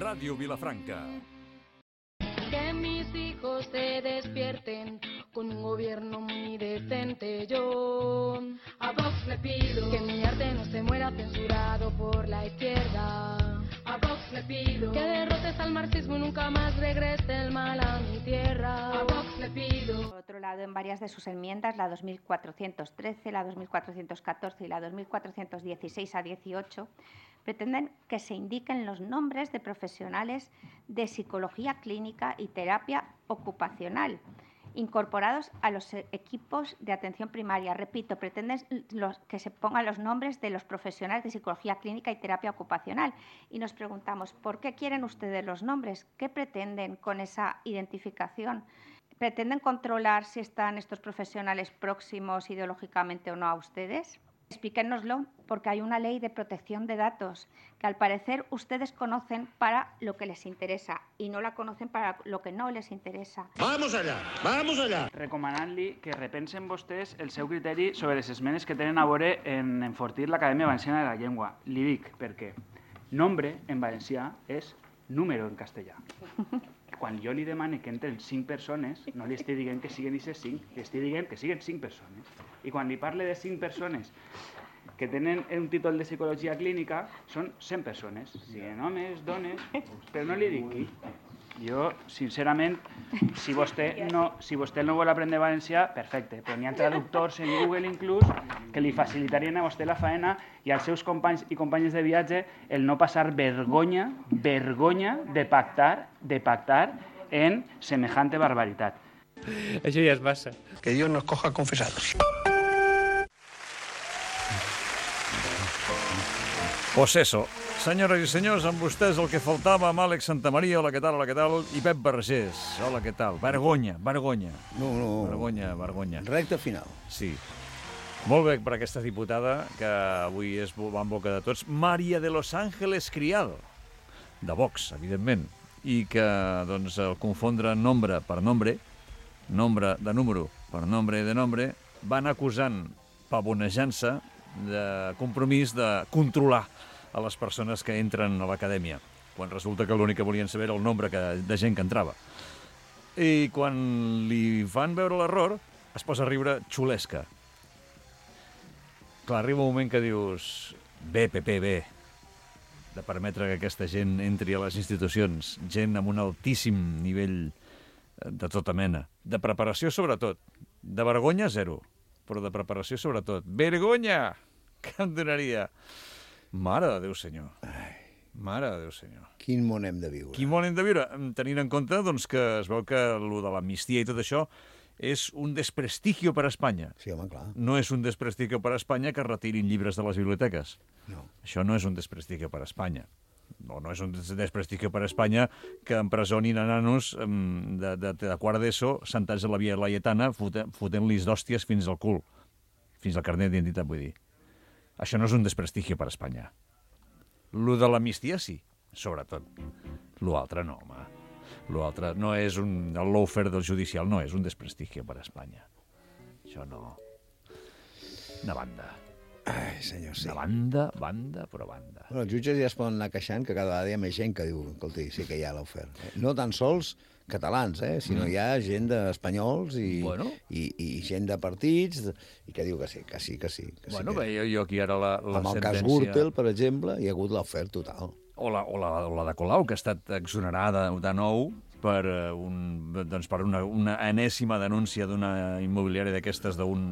Radio Vilafranca. Que mis hijos se despierten con un gobierno muy decente. Yo a Vox le pido que mi arte no se muera censurado por la izquierda. A Vox le pido que derrotes al marxismo y nunca más regrese el mal a mi tierra. A Vox le pido. Por otro lado, en varias de sus enmiendas, la 2413, la 2414 y la 2416 a 18, pretenden que se indiquen los nombres de profesionales de psicología clínica y terapia ocupacional incorporados a los equipos de atención primaria. Repito, pretenden que se pongan los nombres de los profesionales de psicología clínica y terapia ocupacional. Y nos preguntamos, ¿por qué quieren ustedes los nombres? ¿Qué pretenden con esa identificación? ¿Pretenden controlar si están estos profesionales próximos ideológicamente o no a ustedes? Explíquenoslo, porque hay una ley de protección de datos que al parecer ustedes conocen para lo que les interesa y no la conocen para lo que no les interesa. Vamos allà, vamos allà! Recomanant-li que repensen vostès el seu criteri sobre les esmenes que tenen a veure en enfortir l'Acadèmia Valenciana de la Llengua. Li dic perquè nombre en valencià és número en castellà. Quan jo li demane que entren 5 persones, no li estic dient que siguin aquestes 5, li estic dient que siguin 5 persones. I quan li parle de 5 persones que tenen un títol de psicologia clínica, són 100 persones, siguin homes, dones, però no li dic qui. Jo, sincerament, si vostè no vol aprendre valencià, perfecte, però n'hi ha traductors en Google inclús que li facilitarien a vostè la faena i als seus companys i companyes de viatge el no passar vergonya de pactar en semejante barbaritat. Això ja és massa. Que Dios nos coja confesados. Pues eso. Senyores i senyors, amb vostès el que faltava, amb Àlex Santamaria, hola, què tal, i Pep Vergés, hola, què tal. Vergonya. No. Vergonya. Recte final. Sí. Molt bé per aquesta diputada, que avui va en boca de tots, María de los Ángeles Criado, de Vox, evidentment, i que, doncs, al confondre nombre per nombre, nombre de número per nombre de nombre, van acusant, pavonejant-se, de compromís de controlar a les persones que entren a l'acadèmia, quan resulta que l'únic que volien saber era el nombre de gent que entrava. I quan li fan veure l'error, es posa a riure xulesca. Clar, arriba un moment que dius, bé, de permetre que aquesta gent entri a les institucions, gent amb un altíssim nivell de tota mena, de preparació sobretot, de vergonya zero, però de preparació sobretot. Vergonya! Que em donaria... Mare de Déu, senyor. Mare de Déu, senyor. Quin món hem de viure. Quin món hem de viure, tenint en compte doncs, que es veu que el de l'amnistia i tot això és un desprestigio per a Espanya. Sí, home, clar. No és un desprestigio per a Espanya que retirin llibres de les biblioteques. No. Això no és un desprestigio per a Espanya. No és un desprestigio per a Espanya que empresonin a nanos de quart d'ESO sentats a la via Laietana fotent-los d'hòsties fins al cul. Fins al carnet d'identitat, vull dir. Això no és un desprestigio per a Espanya. Lo de l'amnistia sí, sobretot. Lo altre no, home. Lo altre no és el lawfare del judicial, no és un desprestigio per a Espanya. Això no. Una banda. Ai, senyor, sí. Una banda, però banda. Bueno, els jutges ja es poden anar queixant que cada vegada hi ha més gent que diu, escolti, sí que hi ha l'oferta. No tan sols catalans, sinó hi ha gent d'espanyols i gent de partits i que diu que sí. Bueno, bé, jo aquí ara la amb el sentència... cas Gürtel, per exemple, hi ha hagut l'oferta total. O la de Colau, que ha estat exonerada de nou per una enèsima denúncia d'una immobiliària d'aquestes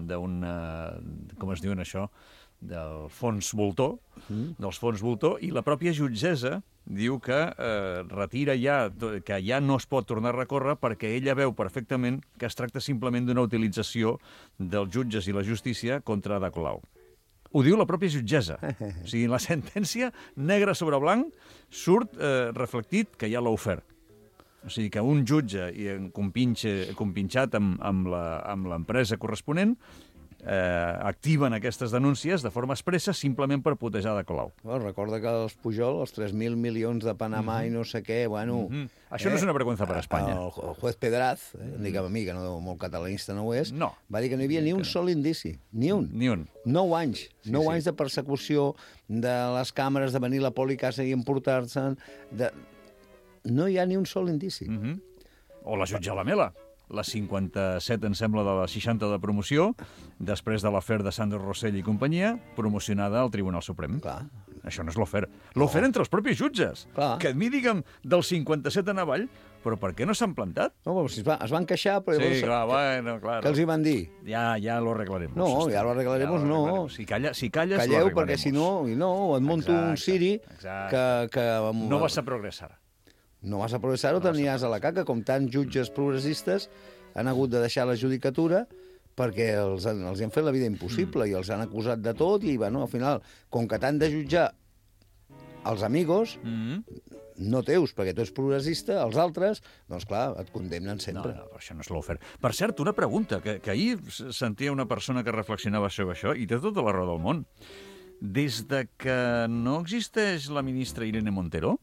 com es diuen això, del fons voltor, dels fons voltor, i la pròpia jutgessa diu que retira que ja no es pot tornar a recórrer perquè ella veu perfectament que es tracta simplement d'una utilització dels jutges i la justícia contra Ada Colau. Ho diu la pròpia jutgessa. O sigui, la sentència, negre sobre blanc, surt reflectit que hi ha l'ofert. O sigui, que un jutge compinxat amb l'empresa corresponent activen aquestes denúncies de forma expressa simplement per putejar de Colau. Bueno, recorda que els Pujol, els 3.000 milions de Panamà i no sé què, bueno... Això no és una vergüenza per a Espanya. El juez Pedraz, diguem a mi, que no, molt catalanista no ho és, no. Va dir que no hi havia ni un sol indici. Ni un. 9 anys. 9 anys de persecució de les càmeres, de venir la poli a casa i emportar-se'n... no hi ha ni un sol indici. O la jutge Lamela, la 57, em sembla, de la 60 de promoció, després de l'afer de Sandro Rosell i companyia, promocionada al Tribunal Suprem. Clar. Això no és l'afer. L'afer entre els propis jutges. Clar. Que a mi, digue'm, del 57 en avall, però per què no s'han plantat? No, es van queixar, però... Sí, clar, bueno, clar. Què els hi van dir? Ja lo arreglaremos. No, ja lo arreglaremos, no. Si calles, lo Calleu, arreglaremos. perquè si no, et monto un siri que... No vas a progressar. No vas a progressar o t'aniràs a la caca, com tants jutges progressistes han hagut de deixar la judicatura perquè els han fet la vida impossible i els han acusat de tot i, bueno, al final, com que t'han de jutjar els amigos, no teus, perquè tu ets progressista, els altres, doncs clar, et condemnen sempre. No, això no és l'ofer. Per cert, una pregunta, que ahir sentia una persona que reflexionava sobre això i té tota la raó del món. Des de que no existeix la ministra Irene Montero,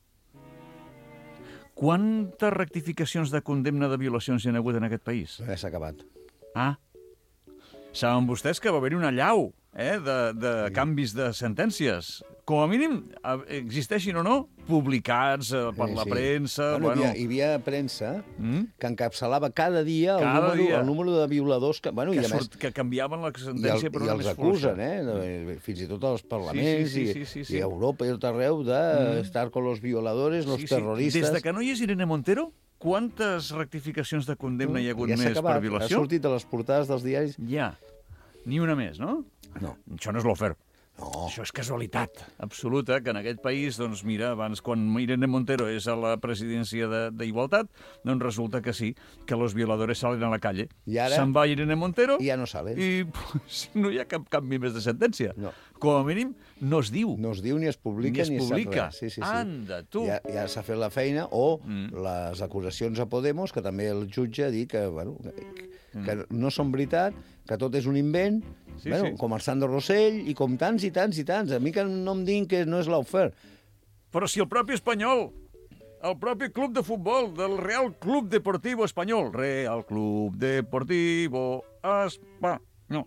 quantes rectificacions de condemna de violacions hi ha hagut en aquest país? Ja s'ha acabat. Saben vostès que va haver-hi una allau de canvis de sentències. Com a mínim, existeixin o no, publicats per la premsa... Bueno, hi havia premsa que encapçalava cada dia el número de violadors... Que canviaven la sentència per una més fluixa. I els acusen, fins i tot als parlaments i a Europa i tot arreu d'estar con los violadores, los terroristes... Des de que no hi és Irene Montero, quantes rectificacions de condemna hi ha hagut més per violació? Ha sortit a les portades dels diaris. Ja. Ni una més, no? No. Això no és l'ofer. No. Això és casualitat absoluta, que en aquest país, doncs mira, abans quan Irene Montero és a la presidència d'Igualtat, doncs resulta que sí, que los violadores salen a la calle. I ara... Se'n va Irene Montero... I ja no salen. I pues, no hi ha cap canvi més de sentència. No. Com a mínim, no es diu. No es diu, ni es publica, ni es sap res. Sí. Anda, tu! Ja s'ha fet la feina, o les acusacions a Podemos, que també el jutge ha dit que, bueno, que no són veritat, que tot és un invent, com el Sandro Rosell i com tants i tants i tants. A mi que no em diguin que no és l'ofer. Però si el propi Espanyol, el propi club de futbol del Real Club Deportivo Espanyol, Real Club Deportivo Espanyol,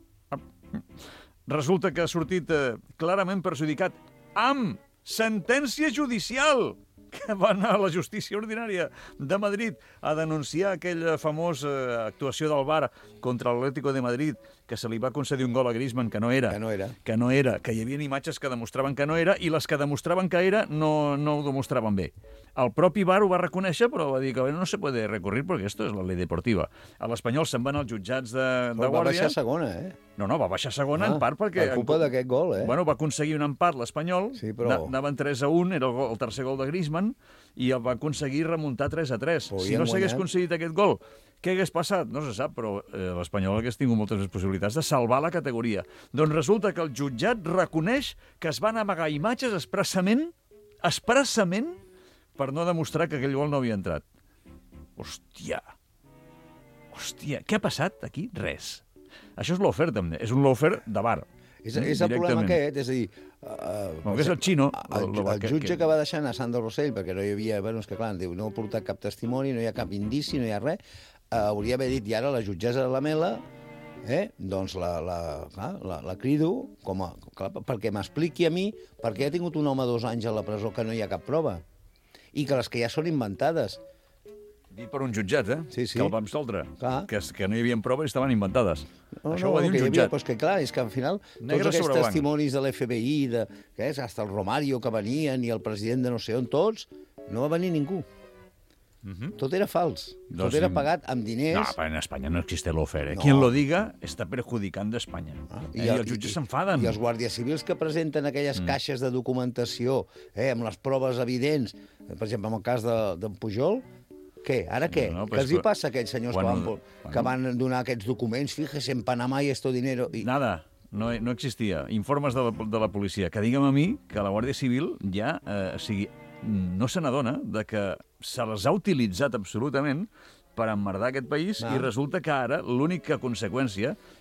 resulta que ha sortit clarament perjudicat amb sentència judicial, que va anar a la justícia ordinària de Madrid a denunciar aquella famosa actuació del VAR contra l'Atlético de Madrid, que se li va concedir un gol a Griezmann que no era. Que hi havia imatges que demostraven que no era, i les que demostraven que era no ho demostraven bé. El propi VAR ho va reconèixer, però va dir que no se puede recurrir perquè esto es la ley deportiva. A l'Espanyol se'n van als jutjats de Guàrdia. Va baixar segona, No, va baixar segona en part perquè... Per culpa d'aquest gol, Bueno, va aconseguir un empat l'Espanyol, anaven 3-1, era el tercer gol de Griezmann, i el va aconseguir remuntar 3-3. Si no s'hagués aconseguit aquest gol, què hagués passat? No se sap, però l'Espanyol hagués tingut moltes més possibilitats de salvar la categoria. Doncs resulta que el jutjat reconeix que es van amagar imatges expressament, per no demostrar que aquell gol no havia entrat. Hòstia, què ha passat aquí? Res. Això és l'ofer, també. És un l'ofer de VAR. És el problema aquest, és a dir... és el xino. El jutge que va deixar anar Sandro Rosell, perquè no hi havia... És que clar, diu, no ha portat cap testimoni, no hi ha cap indici, no hi ha res, hauria d'haver dit, i ara la jutgessa de Lamela, doncs la crido perquè m'expliqui a mi per què ha tingut un home 2 anys a la presó que no hi ha cap prova. I que les que ja són inventades. Dit per un jutjat, Sí. Que el vam soldre. Que no hi havia proves i estaven inventades. Això ho va dir un jutjat. Però és que clar, és que al final tots aquests testimonis de l'FBI, que és hasta el Romario que venien i el president de no sé on, tots, no va venir ningú. Tot era fals. Tot era pagat amb diners. No, però en Espanya no existe l'ofer. Quien lo diga està perjudicant d'Espanya. I els jutges s'enfaden. I els guàrdies civils que presenten aquelles caixes de documentació amb les proves evidents, per exemple, en el cas d'en Pujol, què? Ara què? Què els hi passa a aquells senyors que van donar aquests documents? Fíjese, en Panamà hi esto dinero... Nada. No existia. Informes de la policia. Que digue'm a mi que la Guàrdia Civil ja no se n'adona que se les ha utilitzat absolutament per emmerdar aquest país i resulta que ara l'única conseqüència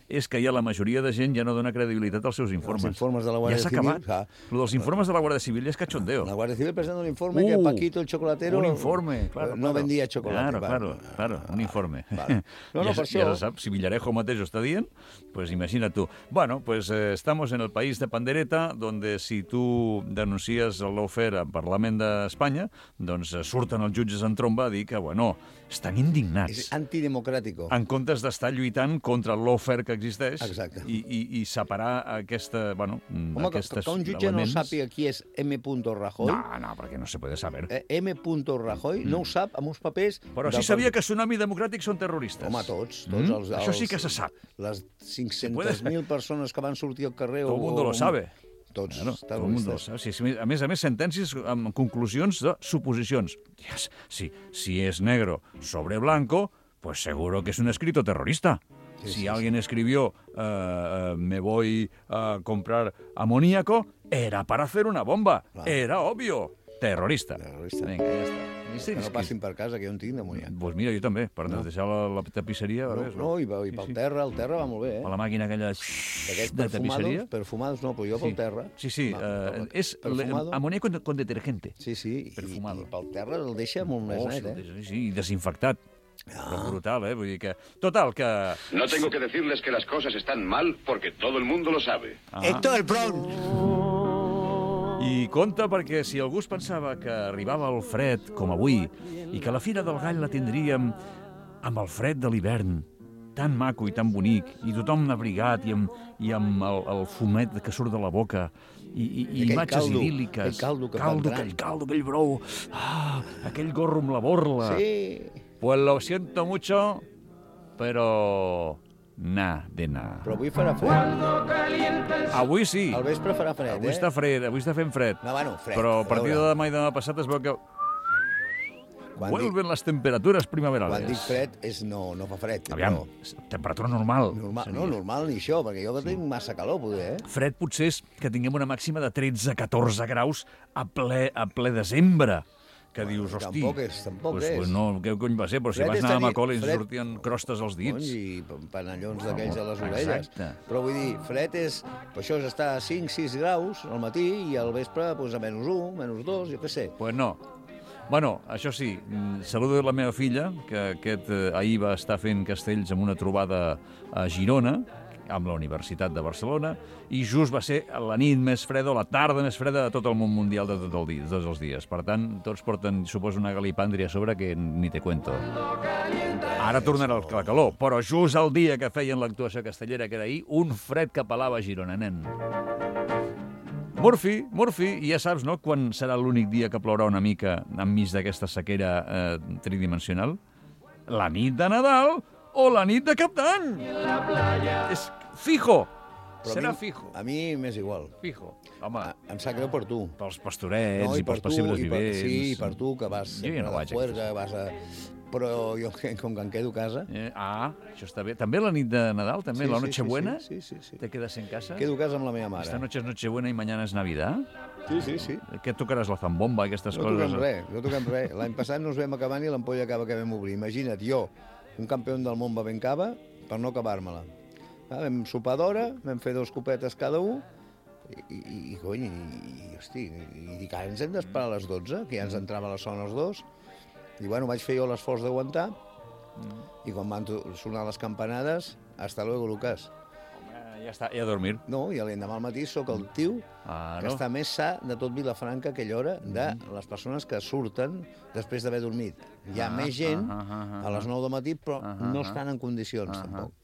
és que ja la majoria de gent ja no dona credibilitat als seus informes. Els informes de la Guàrdia Civil... Ja s'ha acabat. Lo dels informes de la Guàrdia Civil és cachondeo. La Guàrdia Civil presenta un informe que Paquito el chocolatero... Un informe, claro. No vendía chocolate. Claro, un informe. Vale. No, per això... Ja se sap, si Villarejo mateix ho està dient, pues imagina't tu. Bueno, pues estamos en el país de pandereta, donde si tu denuncies el lawfare al Parlament d'Espanya, doncs surten els jutges en tromba a dir que, bueno, estan indignats. És antidemocràtico. En comptes d'estar lluitant contra el lawfare que existeix. Exacte. I separar aquestes, bueno, home, aquestes que un jutge elements... no sàpiga qui és M. Rajoy... No, perquè no se puede saber. M. Rajoy no ho sap amb uns papers... Però sí sabia que Tsunami Democràtic són terroristes. Home, tots Això sí que se sap. Les 500.000 persones que van sortir al carrer... Todo el mundo lo sabe. Tots tot el mundo lo sabe. Sí, a més, sentències amb conclusions de suposicions. Si es negro sobre blanco, pues seguro que es un escrito terrorista. Si alguien escribió me voy a comprar amoníaco, era para hacer una bomba. Era obvio. Terrorista. Vinga, ja està. Que no passin per casa, que jo en tinc d'amoníac. Doncs mira, jo també, per deixar la tapisseria... No, i pel terra, el terra va molt bé, Per la màquina aquella de tapisseria. Perfumades no, però jo pel terra. Sí, és amoníac con detergente. Sí, perfumado. I pel terra el deixa molt més net, Sí, desinfectat. Però brutal, Vull dir que... Total, que... No tengo que decirles que las cosas están mal porque todo el mundo lo sabe. Esto es el Bronx. I compte perquè si algú es pensava que arribava el fred, com avui, i que la Fira del Gall la tindríem amb el fred de l'hivern, tan maco i tan bonic, i tothom abrigat i amb el fumet que surt de la boca, i imatges idíl·liques. Aquell caldo, aquell brou, aquell gorro amb la borla. Sí. Pues lo siento mucho, pero... de nada. Però avui farà fred. Avui sí. Al vespre farà fred, Avui està fred, avui està fent fred. No, bueno, fred. Però a partir de demà i demà passat es veu que... Vuelven les temperatures primaverales. Quan dic fred, no fa fred. Aviam, temperatura normal. Normal ni això, perquè jo que tinc massa calor, poder, Fred potser és que tinguem una màxima de 13-14 graus a ple desembre. Que dius, hosti... Tampoc és. Pues no, què cony va ser? Però si vas anar a Macaulay i sortien crostes als dits. I panellons d'aquells a les orelles. Exacte. Però vull dir, fred és... Per això és estar a 5-6 graus al matí i al vespre a -1, -2, jo què sé. Pues no. Bueno, això sí, saludo la meva filla, que ahir va estar fent castells amb una trobada a Girona, amb la Universitat de Barcelona, i just va ser la nit més freda o la tarda més freda de tot el món mundial de tots els dies. Per tant, tots porten, suposo, una galipàndria a sobre que ni te cuento. Ara tornarà la calor, però just el dia que feien l'actuació castellera, que era ahir, un fred que pelava a Girona, nen. Murphy, i ja saps, no?, quan serà l'únic dia que plourà una mica enmig d'aquesta sequera tridimensional? La nit de Nadal o la nit de Cap d'Any. És fijo. Serà fijo. A mi m'és igual. Fijo. Home. Em sap greu per tu. Pels pastorets i pels possibles vivents. Sí, i per tu, que vas sempre a la fuerga, vas a... Però jo, com que em quedo a casa... Això està bé. També la nit de Nadal, també, la Nochebuena? Sí. ¿Te quedas en casa? Quedo a casa amb la meva mare. Esta noche es Nochebuena i mañana es Navidad? Sí. Què tocaràs, la zambomba, aquestes coses? No toquem res. L'any passat no ens vam acabar ni l'ampolla cava que vam obrir. Imagina't, jo, un campió del món bevent cava per no acabar-me-la. Vam sopar d'hora, vam fer 2 copetes cada un, i dic, ara ens hem d'esperar a les 12, que ja ens entrava la son als 2, i bueno, vaig fer jo l'esforç d'aguantar, i quan van sonar les campanades, hasta luego, Lucas. Ja està, i a dormir. No, i l'endemà al matí sóc el tio que està més sa de tot Vilafranca a aquella hora de les persones que surten després d'haver dormit. Hi ha més gent a les 9 del matí, però no estan en condicions, tampoc.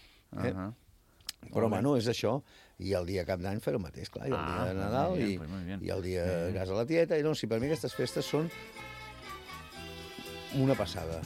Però, bueno, és això. I el dia Cap d'Any fer el mateix, clar. I el dia de Nadal i el dia de casa a la tieta. I no, si per mi aquestes festes són una passada.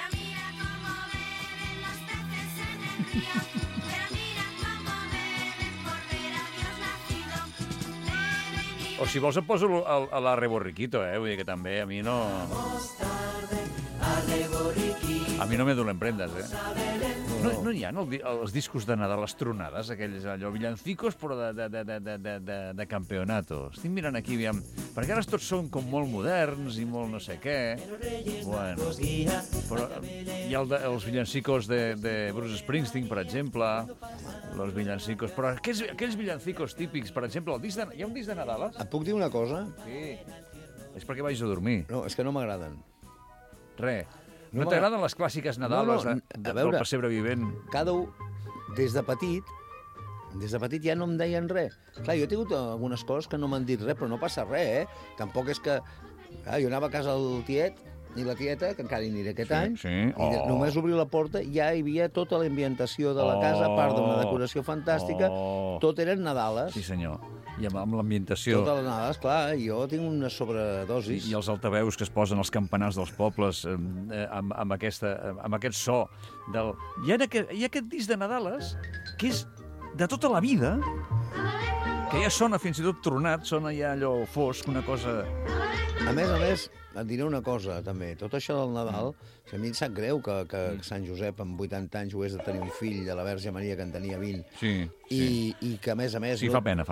O si vols et poso a l'Arre Borriquito, vull dir que també a mi no... A mi no me duelen prendes, No hi ha els discos de Nadal, les tronades, aquells allò, villancicos, però de campeonato. Estic mirant aquí, aviam, perquè ara tots són com molt moderns i molt no sé què. Bueno, però hi ha els villancicos de Bruce Springsteen, per exemple, els villancicos, però aquells villancicos típics, per exemple, hi ha un disc de Nadal? Et puc dir una cosa? Sí. És perquè vaig a dormir. No, és que no m'agraden. Res. No t'agraden les clàssiques Nadales del pessebre vivent? Cada un, des de petit ja no em deien res. Clar, jo he tingut algunes coses que no m'han dit res, però no passa res, Tampoc és que... Clar, jo anava a casa del tiet i la tieta, que encara hi aniré aquest any, i només obrir la porta ja hi havia tota l'ambientació de la casa, a part d'una decoració fantàstica, tot eren Nadales. Sí, senyor. I amb l'ambientació. Totes les Nadales, clar, jo tinc una sobredosis. I els altaveus que es posen als campanars dels pobles amb aquest so. Hi ha aquest disc de Nadales que és de tota la vida, que ja sona fins i tot tronat, sona ja allò fosc, una cosa... A més, et diré una cosa, també. Tot això del Nadal, a mi em sap greu que Sant Josep, amb 80 anys, ho és de tenir un fill de la Verge Maria, que en tenia 20. Sí. I que, a més... Sí, fa pena.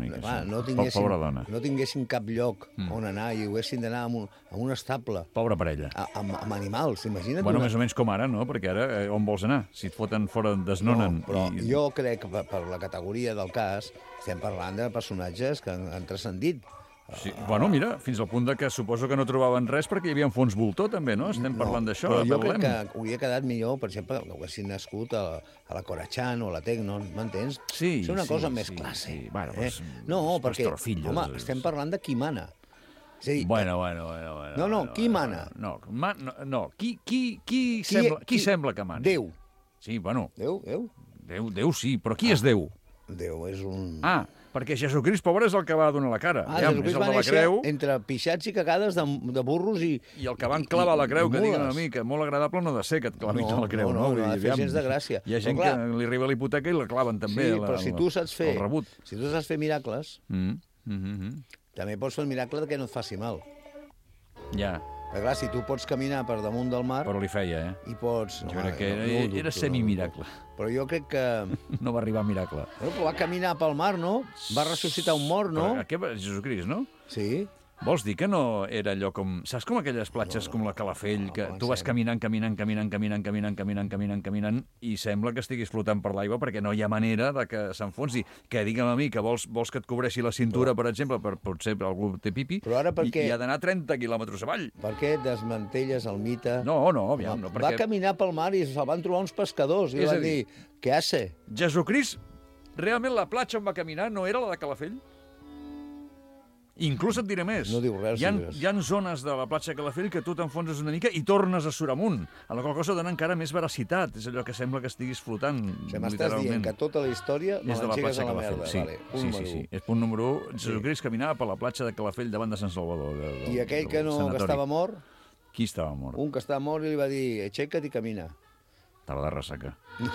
No tinguessin cap lloc on anar i haguessin d'anar a un estable. Pobra parella. Amb animals, imagina't. Bueno, més o menys com ara, no? Perquè ara on vols anar? Si et foten fora, desnonen. No, però jo crec que per la categoria del cas estem parlant de personatges que han transcendit. Sí. Bueno, mira, fins al punt que suposo que no trobaven res perquè hi havia un fons voltor, també, no? Estem parlant d'això. Però jo crec que hauria quedat millor, per exemple, que haguessin nascut a la Corachan o a la Tecno, m'entens? Sí. És una cosa més classe. Sí. Bueno, no, perquè, home, estem parlant de qui mana. Bueno. No, qui mana? No, qui sembla que mana? Déu. Sí, bueno. Déu, sí, però qui és Déu? Déu és un... Perquè Jesucrist, pobre, és el que va donar la cara. Jesucrist va néixer entre pixats i cagades de burros i... I el que van clavar la creu, que diguin a mi, que molt agradable no ha de ser que et clavin a la creu. No ha de fer gens de gràcia. Hi ha gent que li arriba a l'hipoteca i la claven també. Sí, però si tu saps fer miracles, també pots fer el miracle que no et faci mal. Ja. Perquè, clar, si tu pots caminar per damunt del mar... Però li feia, I pots... Jo crec que era semimiracle. Però jo crec que... No va arribar a miracle. Però va caminar pel mar, no? Va ressuscitar un mort, no? Jesucrist, no? Sí. Vols dir que no era allò com... Saps com aquelles platges com la Calafell, que tu vas caminant i sembla que estiguis flotant per l'aigua perquè no hi ha manera de que s'enfonsi. Que digue'm a mi que vols que et cobreixi la cintura, per exemple, potser algú té pipi, i ha d'anar 30 quilòmetres avall. Per què desmantelles el mite? No, aviam, no, perquè... Va caminar pel mar i se'l van trobar uns pescadors i van dir, què hace? Jesucrist, realment la platja on va caminar no era la de Calafell? Inclús et diré més. No diu res. Hi ha zones de la platja de Calafell que tu t'enfonses una mica i tornes a sur amunt. A la qual cosa dona encara més veracitat. És allò que sembla que estiguis flotant, m'estàs dient que tota la història me l'enxegues a la merda. Sí. És punt número 1. Jesucrist caminava per la platja de Calafell davant de Sant Salvador. I aquell que estava mort? Qui estava mort? Un que estava mort i li va dir, aixeca't i camina. Estava de ressaca.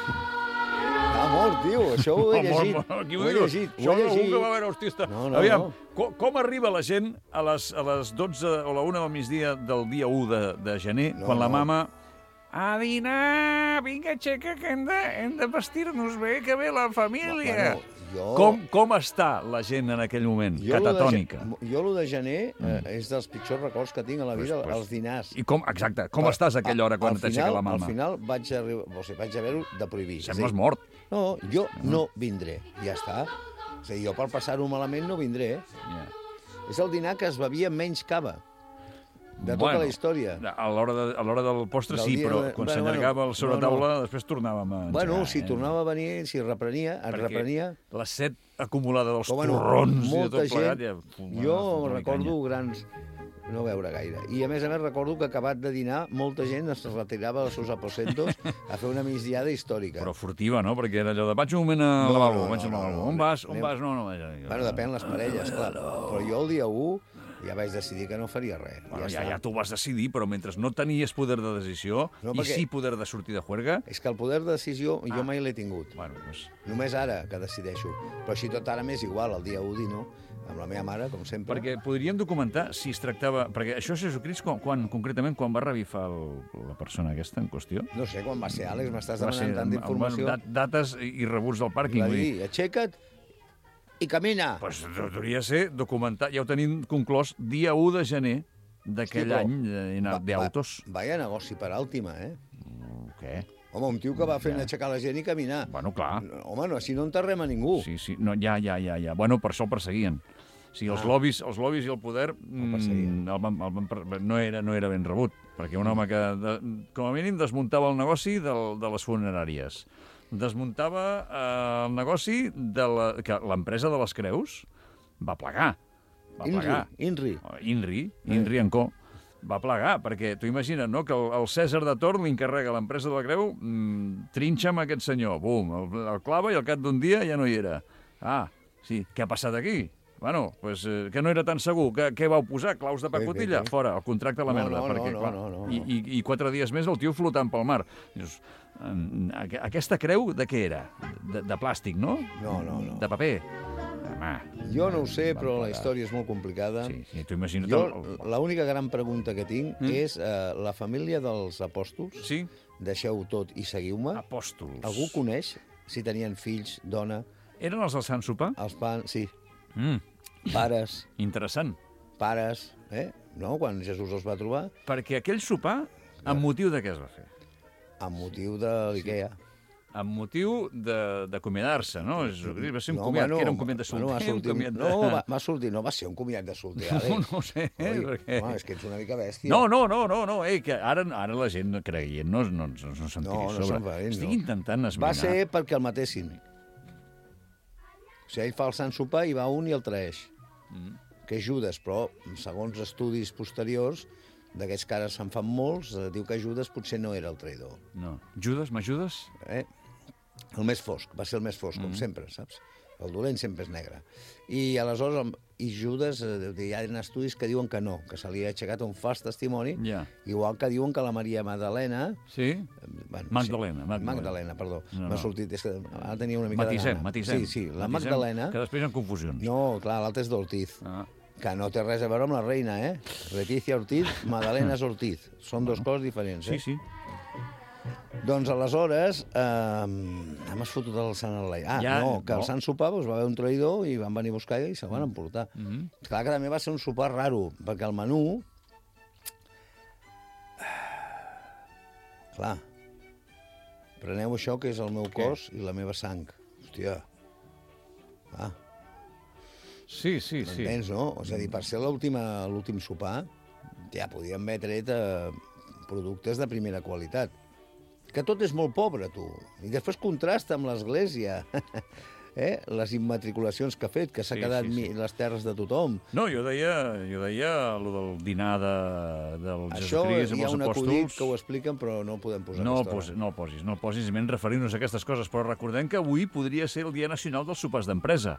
Està mort, tio, això ho he llegit. Qui ho diu? Això algú que va veure autista. Aviam, com arriba la gent a les 12 o la 1 del migdia del dia 1 de gener, quan la mama... A dinar! Vinga, aixeca, que hem de vestir-nos bé, que ve la família. Com està la gent en aquell moment? Catatònica. Jo, l'1 de gener, és dels pitjors records que tinc a la vida, els dinars. Exacte, com estàs a aquella hora quan t'aixeca la mama? Al final vaig haver-ho de prohibir. Sembles mort. No, jo no vindré, ja està. És a dir, jo per passar-ho malament no vindré. És el dinar que es bevia menys cava de tota la història. A l'hora del postre sí, però quan s'allargava el sobretaula després tornàvem a engegar. Bueno, si tornava a venir, si reprenia, et reprenia... La set acumulada dels torrons i de tot plegat... Jo recordo grans... No veure gaire. I a més recordo que acabat de dinar molta gent es retirava dels seus aposentos a fer una migdiada històrica. Però furtiva, no? Perquè era allò de vaig un moment al lavabo, On vas? No. Bueno, depèn les parelles, clar. Però jo el dia 1 ja vaig decidir que no faria res. Bueno, ja tu vas decidir, però mentre no tenies poder de decisió i sí poder de sortir de juerga... És que el poder de decisió jo mai l'he tingut. Bueno, doncs... Només ara que decideixo. Però així tot ara m'és igual, el dia 1 dir no. amb la meva mare, com sempre. Perquè podríem documentar si es tractava... Perquè això és Jesucrist, concretament, quan va revifar la persona aquesta en qüestió? No sé quan va ser, Àlex, m'estàs demanant tanta informació. Dates i rebuts del pàrquing. Va dir, aixeca't i camina. Doncs hauria de ser documentat. Ja ho tenim conclòs dia 1 de gener d'aquell any d'autos. Vaya negoci per àltima, Què? Home, un tio que va fent aixecar la gent i caminar. Bueno, clar. Home, no, així no enterrem a ningú. Sí. No, ja. Bueno, per això el perseguien. Sí, els lobbies i el poder no era ben rebut, perquè un home que, com a mínim, desmuntava el negoci de les funeràries. Desmuntava el negoci que l'empresa de les creus va plegar. Inri en Co. Va plegar, perquè tu imagina't, no?, que el Cèsar de Tor li encarrega l'empresa de la Creu, trinxa amb aquest senyor, bum, el clava i al cap d'un dia ja no hi era. Ah, sí, què ha passat aquí? Bueno, pues, que no era tan segur. Què vau posar? Claus de pacotilla? Fora, el contracte a la merda. No. I 4 dies més el tio flotant pel mar. Dius, aquesta creu de què era? De plàstic, no? No. De paper? Jo no ho sé, però la història és molt complicada. Sí, t'ho imagino. L'única gran pregunta que tinc és la família dels apòstols. Sí. Deixeu tot i seguiu-me. Apòstols. Algú coneix si tenien fills, dona? Eren els del Sant Sopar? Sí. Pares. Interessant. Pares, no? Quan Jesús els va trobar. Perquè aquell sopar, amb motiu de què es va fer? Amb motiu de l'Ikea. Amb motiu d'acomiadar-se, no? Va ser un comiat, que era un comiat de solter. Va sortir, no va ser un comiat de solter. No ho sé, perquè... És que ets una mica bèstia. No, que ara la gent creient no se'n tiri sobre. Estic intentant esbrinar. Va ser perquè el matessin. O sigui, ell fa el Sant Sopar i va un i el traeix. Que és Judes, però segons estudis posteriors, d'aquests que ara se'n fan molts, diu que Judes potser no era el traïdor. No. Judes, m'ajudes? El més fosc, va ser el més fosc, com sempre, saps? El dolent sempre és negre. I aleshores, Judes, hi ha estudis que diuen que no, que se li ha aixecat un fals testimoni, igual que diuen que la Maria Magdalena... Sí? Magdalena, perdó. M'ha sortit, és que ara tenia una mica de gana. Matisem. Sí, la Magdalena... Que després hi ha confusions. No, clar, l'altre és d'Ortiz. Que no té res a veure amb la reina, Leticia Ortiz, Magdalena Ortiz. Són dues coses diferents, Sí. Doncs aleshores, m'has fotut el Sant Alai. Que al Sant Sopar va haver un traïdor i van venir a buscar i se'l van emportar. Clar que també va ser un sopar raro, perquè el menú... Clar, preneu això que és el meu cos i la meva sang. Hòstia. Sí. M'entens, no? És a dir, per ser l'últim sopar, ja podíem haver tret productes de primera qualitat. Que tot és molt pobre, tu. I després contrasta amb l'Església. Les immatriculacions que ha fet, que s'ha quedat les terres de tothom. No, jo deia el del dinar del Jesucrist amb els apòstols. Això hi ha un acudit que ho expliquen, però no ho podem posar no el posis, menys referint-nos a aquestes coses. Però recordem que avui podria ser el Dia Nacional dels Sopars d'Empresa.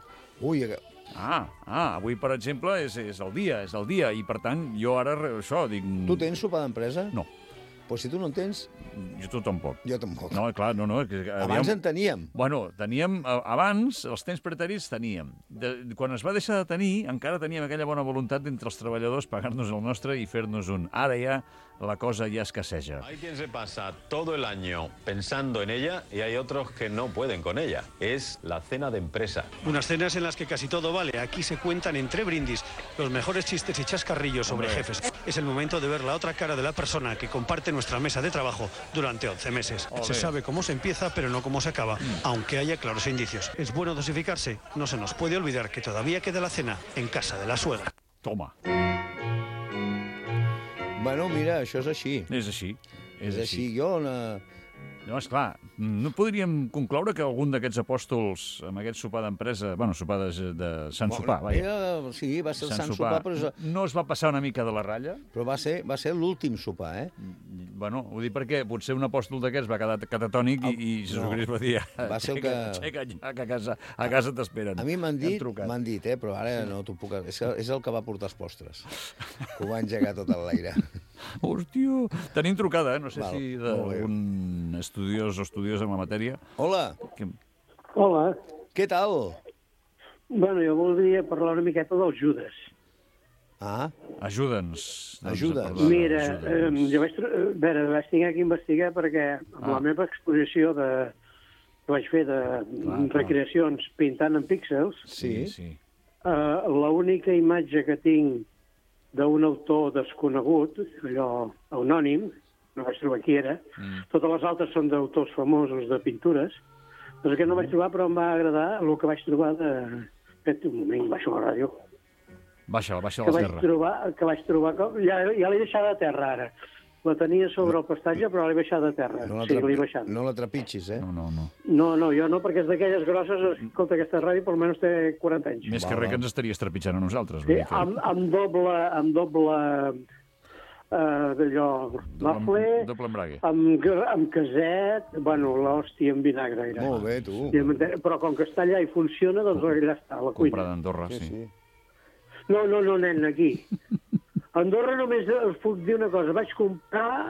Avui, per exemple, és el dia, i per tant, jo ara això dic... Tu tens sopar d'empresa? No. Pues si tu no en tens... Tu tampoc. Jo tampoc. No, clar, no. Abans en teníem. Bueno, abans, els temps preterits teníem. Quan es va deixar de tenir, encara teníem aquella bona voluntat d'entre els treballadors pagar-nos el nostre i fer-nos un. Ara ja la cosa ya escaseja. Hay quien se pasa todo el año pensando en ella y hay otros que no pueden con ella. Es la cena de empresa. Unas cenas en las que casi todo vale. Aquí se cuentan entre brindis los mejores chistes y chascarrillos sobre jefes. Es el momento de ver la otra cara de la persona que comparte nuestra mesa de trabajo durante 11 meses. Se sabe cómo se empieza, pero no cómo se acaba, aunque haya claros indicios. Es bueno dosificarse. No se nos puede olvidar que todavía queda la cena en casa de la suegra. Toma. Bueno, mira, això és així. És així. És així. Jo... No, esclar, no podríem concloure que algun d'aquests apòstols amb aquest sopar d'empresa, sopar de Sant Sopar, Sí, va ser el Sant Sopar, però... No es va passar una mica de la ratlla? Però va ser l'últim sopar, Bueno, ho dic perquè potser un apòstol d'aquests va quedar catatònic i Jesucrist va dir... Va ser el que... Aixeca't ja, que a casa t'esperen. A mi m'han dit, però ara no t'ho puc... És el que va portar els postres. Ho va engegar tot a l'aire. Hòstia, tenim trucada, no sé si d'un estudiós o estudiós en la matèria. Hola. Hola. Què tal? Bueno, jo voldria parlar una miqueta del Judas. Ah? Ajuda'ns. Mira, jo vaig tenir que investigar perquè amb la meva exposició que vaig fer de recreacions pintant en píxels, l'única imatge que tinc d'un autor desconegut, allò anònim, no vaig trobar qui era, totes les altres són d'autors famosos de pintures, doncs aquest no vaig trobar, però em va agradar el que vaig trobar de... Espera un moment, baixo la ràdio. Baixa la terra. Que vaig trobar... Ja l'he deixat de terra, ara. La tenia sobre el prestatge, però l'he baixat de terra. No la trepitgis, eh? No, jo no, perquè és d'aquelles grosses. Escolta, aquesta ràdio per almenys té 40 anys. Més que res que ens estaries trepitjant a nosaltres. Sí, amb doble d'allò, bafle, doble embrague. Amb caset, bueno, l'hòstia en vinagre. Molt bé, tu. Però com que està allà i funciona, doncs allà està, a la cuina. Comprada a Andorra, sí. No, nen, aquí. A Andorra només us puc dir una cosa. Vaig comprar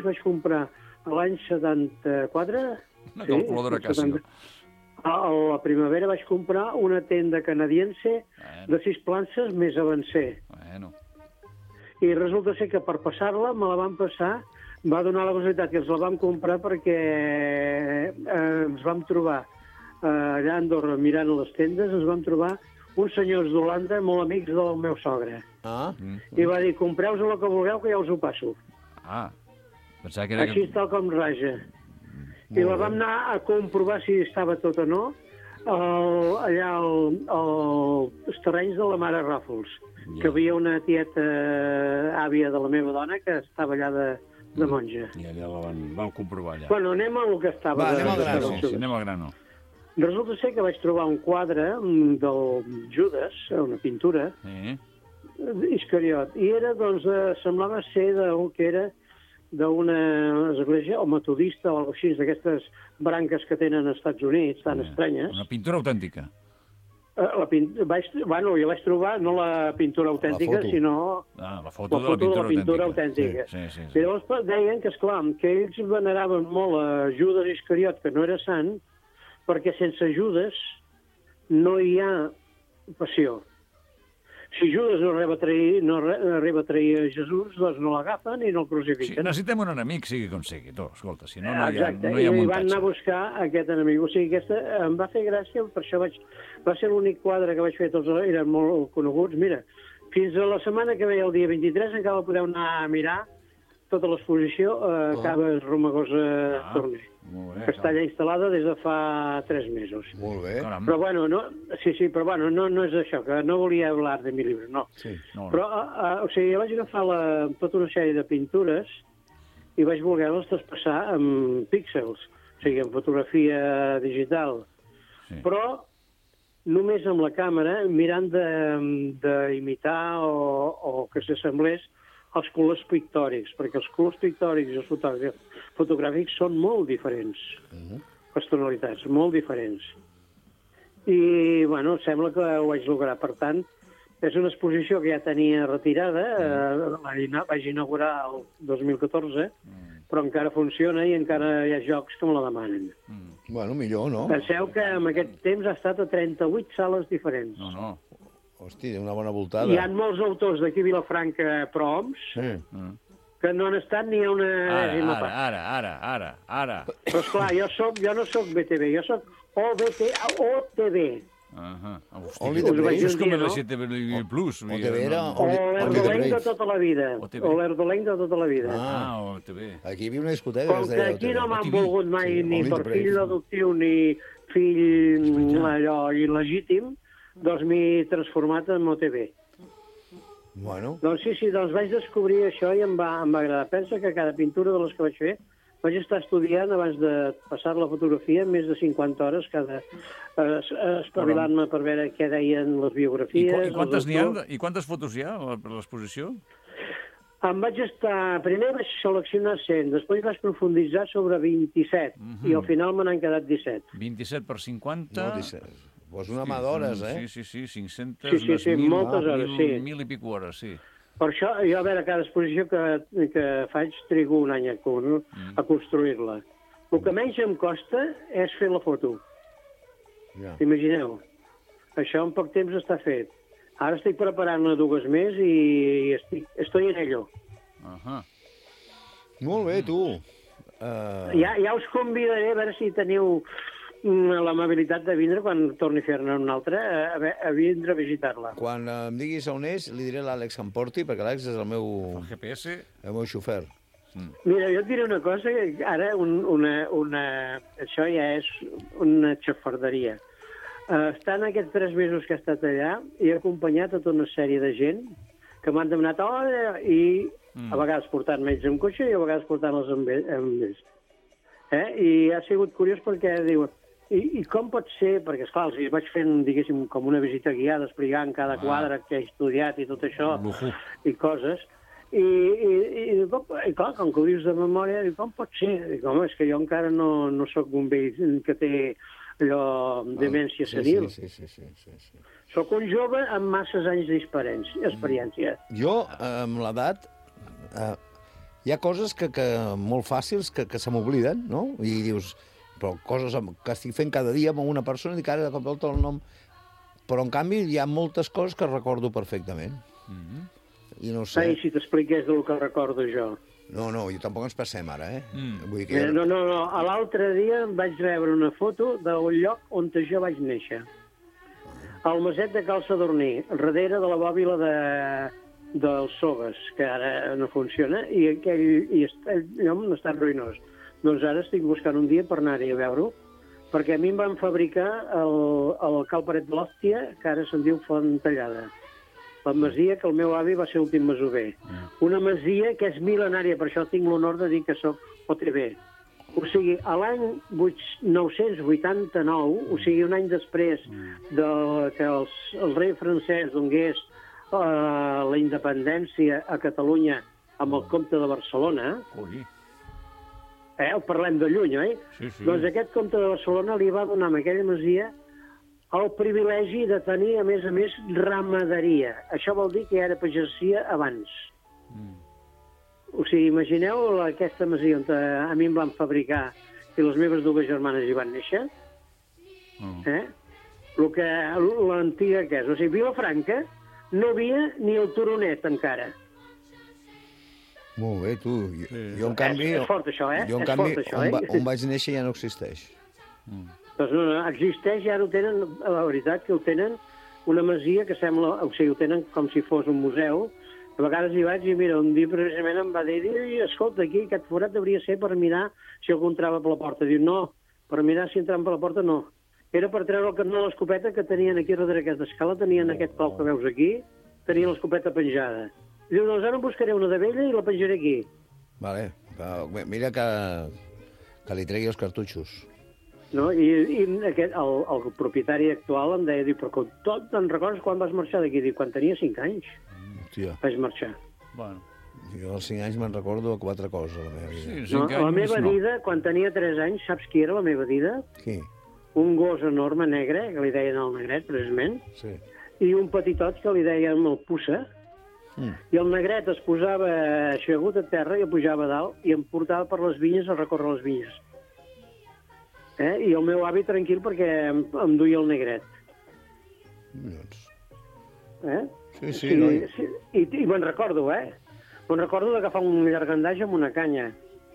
l'any 74... Una calculadora Casio. A la primavera vaig comprar una tenda canadiense de 6 plances més avancé. Bueno. I resulta ser que per passar-la me la van passar, va donar la casualitat que ens la vam comprar perquè ens vam trobar allà a Andorra mirant a les tendes, ens vam trobar uns senyors d'Holanda molt amics del meu sogre. I va dir, compreu-vos el que vulgueu que ja us ho passo. Pensava que era... Així tal com raja. I la vam anar a comprovar si estava tot o no allà als terrenys de la mare Ràfols, que havia una tieta àvia de la meva dona que estava allà de monja. I allà la van comprovar allà. Bueno, anem a lo que estava. Anem al grano. Resulta ser que vaig trobar un quadre del Judas, una pintura, Iscariot, i era, doncs, semblava ser del que era d'una església o metodista o alguna cosa així, d'aquestes branques que tenen als Estats Units, tan estranyes. Una pintura autèntica. Bueno, jo vaig trobar no la pintura autèntica, sinó la foto de la pintura autèntica. Sí. I llavors deien que, esclar, que ells veneraven molt a Judas Iscariot, que no era sant, perquè sense Judas no hi ha passió. Si Judas no arriba a trair a Jesús, doncs no l'agafen i no el crucifiquen. Necessitem un enemic, sigui com sigui. Escolta, si no, no hi ha muntatge. I van anar a buscar aquest enemic. O sigui, em va fer gràcia, per això va ser l'únic quadre que vaig fer, tots eren molt coneguts. Mira, fins a la setmana que ve, el dia 23, encara podeu anar a mirar tota l'exposició a Caves Romagosa Torner, que està allà instal·lada des de fa 3 mesos. Molt bé. Però bueno, no és això, que no volia parlar de mi llibre, no. Però, o sigui, vaig agafar tota una sèrie de pintures i vaig voler-les traspassar amb píxels, o sigui, en fotografia digital. Però només amb la càmera, mirant d'imitar o que s'assemblés els colors pictòrics, perquè els colors pictòrics i els fotogràfics són molt diferents, les tonalitats, molt diferents. I, bueno, sembla que ho vaig lograr. Per tant, és una exposició que ja tenia retirada, vaig inaugurar el 2014, però encara funciona i encara hi ha jocs que me la demanen. Bueno, millor, no? Penseu que en aquest temps ha estat a 38 sales diferents. No. Hosti, una bona voltada. Hi ha molts autors d'aquí a Vilafranca proms que no han estat ni a una dècima part. Ara. Però esclar, jo no soc BTV, jo soc OTV. Això és com el CTV Plus. O l'Erdolenc de tota la vida. OTV. Aquí hi havia una discoteca. Com que aquí no m'han volgut mai ni per fill adoptiu ni fill allò il·legítim, doncs m'he transformat en OTV. Bueno. Doncs sí, doncs vaig descobrir això i em va agradar. Pensa que cada pintura de les que vaig fer vaig estar estudiant abans de passar la fotografia més de 50 hores espavilant-me per veure què deien les biografies. I quantes fotos hi ha per l'exposició? Primer vaig seleccionar 100, després vaig profunditzar sobre 27 i al final me n'han quedat 17. 27 per 50... No, 17. Pues una mà d'hores, Sí, 500, sí, moltes hores, sí. 1.000 i pico hores, sí. Per això, jo, a veure, cada exposició que faig trigo un any a construir-la. El que menys em costa és fer la foto. Imagineu. Això en poc temps està fet. Ara estic preparant-ne 2 més i estoy en ello. Molt bé, tu. Ja us convidaré a veure si teniu l'amabilitat de vindre quan torni a fer-ne una altra, a vindre a visitar-la. Quan em diguis on és, li diré a l'Àlex que em porti, perquè l'Àlex és el meu GPS. El meu xofer. Mira, jo et diré una cosa, que ara això ja és una xafarderia. Estant aquests 3 mesos que he estat allà, he acompanyat tota una sèrie de gent que m'han demanat i a vegades portant-me ells en cotxe i a vegades portant-los amb ells. I ha sigut curiós perquè diu, i com pot ser, perquè esclar, els vaig fent, diguéssim, com una visita guiada, explicant cada quadre que he estudiat i tot això, i coses, i clar, com que ho dius de memòria, com pot ser? Dic, home, és que jo encara no sóc un vell que té allò demència senil. Sí. Sóc un jove amb masses anys d'experiència. Jo, amb l'edat, hi ha coses que molt fàcils que se m'obliden, no? I dius, però coses que estic fent cada dia amb una persona, dic ara de cop volta el nom. Però, en canvi, hi ha moltes coses que recordo perfectament. I no sé... I si t'expliqués del que recordo jo. No, jo tampoc ens passem ara, Vull dir que... No. L'altre dia em vaig rebre una foto del lloc on jo vaig néixer. Al Maset de Cal Sadurní, darrere de la bòbila dels Sogues, que ara no funciona, i aquell lloc no està ruïnós. Doncs ara estic buscant un dia per anar-hi a veure-ho, perquè a mi em van fabricar el Cal Paret de l'Hòstia, que ara se'n diu Font Tallada. La masia que el meu avi va ser últim masover. Una masia que és mil·lenària, per això tinc l'honor de dir que soc OTB. O sigui, a l'any 989, o sigui, un any després que el rei francès donés la independència a Catalunya amb el comte de Barcelona, parlem de lluny, Sí. Doncs aquest comte de Barcelona li va donar a aquella masia el privilegi de tenir, a més, ramaderia. Això vol dir que era pagesia abans. O sigui, imagineu aquesta masia on a mi em van fabricar i les meves 2 germanes hi van néixer. L'antiga que és. O sigui, Vilafranca no havia ni el turonet encara. Molt bé, tu. Jo, en canvi... És fort, això, Jo, en canvi, on vaig néixer ja no existeix. Doncs no, existeix, ja ho tenen, la veritat que ho tenen, una masia que sembla, o sigui, ho tenen com si fos un museu. A vegades hi vaig i, mira, un dia precisament em va dir, escolta, aquí aquest forat hauria ser per mirar si algú entrava per la porta. Diu, no, per mirar si entraven per la porta, no. Era per treure el carnet de l'escopeta que tenien aquí darrere aquesta escala, tenien aquest clau que veus aquí, tenien l'escopeta penjada. Diu, doncs ara em buscaré una de vella i la penjaré aquí. Vale, mira que li tregui els cartutxos. No? I el propietari actual em deia, però tot te'n recordes quan vas marxar d'aquí? Dic, quan tenia 5 anys vaig marxar. Bueno. Jo als 5 anys me'n recordo 4 coses a la meva vida. Sí, la meva dida, quan tenia 3 anys, saps qui era la meva dida? Qui? Un gos enorme negre, que li deien el negret, precisament, sí. I un petitot que li deien el pussa, i el negret es posava aixegut a terra i pujava a dalt i em portava per les vinyes a recórrer les vinyes. I el meu avi tranquil perquè em duia el negret. Sí, noi. I me'n recordo, Me'n recordo d'agafar un llargandatge amb una canya.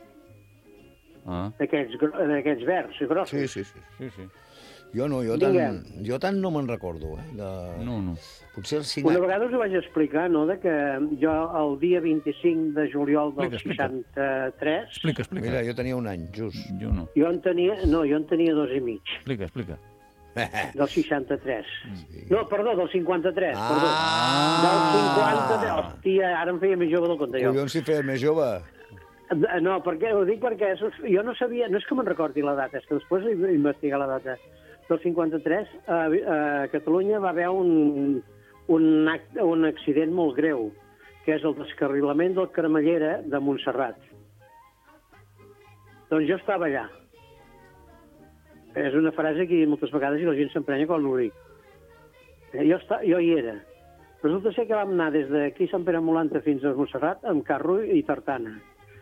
D'aquests verds, grossos. Sí. Jo tant no me'n recordo, No. Potser el 5 anys... Una vegada us ho vaig explicar, no?, de que jo el dia 25 de juliol del 63... Explica. Mira, jo tenia un any, just. Jo no. Jo en tenia 2 i mig. Explica. Del 63. No, perdó, del 53. Perdó. Del 53. Hòstia, ara em feia més jove del compte, jo. Collons, si feia més jove. No, ho dic perquè jo no sabia... No és que me'n recordi la data, és que després he investigat la data. Del 53, a Catalunya va haver un accident molt greu, que és el descarrilament del Cremallera de Montserrat. Doncs jo estava allà. És una frase que moltes vegades i la gent s'emprenya quan ho dic. Jo hi era. Resulta ser que vam anar des d'aquí Sant Pere Molanta fins a Montserrat amb carro i tartana.